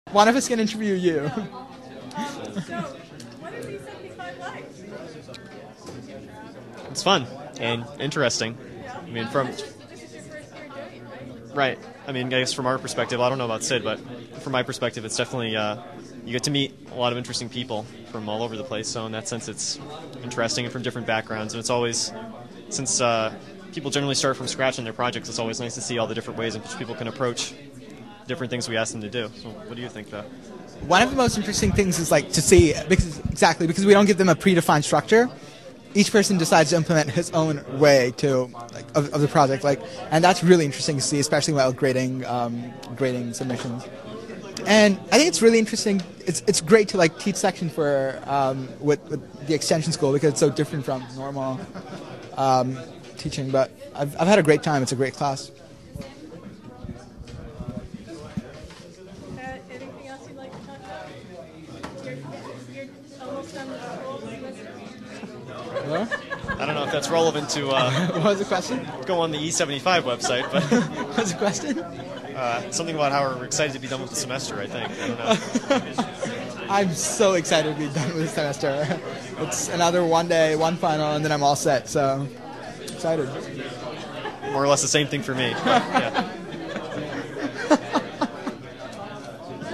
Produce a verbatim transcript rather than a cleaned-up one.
One of us can interview you. So, what is E seventy-five like? It's fun and interesting. I mean, from This is, this is your first year doing it, right? right. I mean, I guess from our perspective, I don't know about Sid, but from my perspective, it's definitely uh, you get to meet a lot of interesting people from all over the place. So in that sense, it's interesting and from different backgrounds. And it's always, since uh, people generally start from scratch on their projects, it's always nice to see all the different ways in which people can approach different things we ask them to do. So what do you think, though? One of the most interesting things is like to see, because exactly, because we don't give them a predefined structure. Each person decides to implement his own way to like of, of the project, like, and that's really interesting to see, especially while grading um, grading submissions. And I think it's really interesting. It's it's great to like teach section for um, with, with the extension school because it's so different from normal um, teaching. But I've I've had a great time. It's a great class. Uh, anything else you'd like to talk about? You're, you're almost done with the whole semester? Hello? I don't know if that's relevant to uh, What was the question? go on the E seventy-five website, but What was the question? uh, something about how we're excited to be done with the semester, I think. I don't know. I'm so excited to be done with this semester. It's another one day, one final, and then I'm all set. So excited. More or less the same thing for me. But, yeah.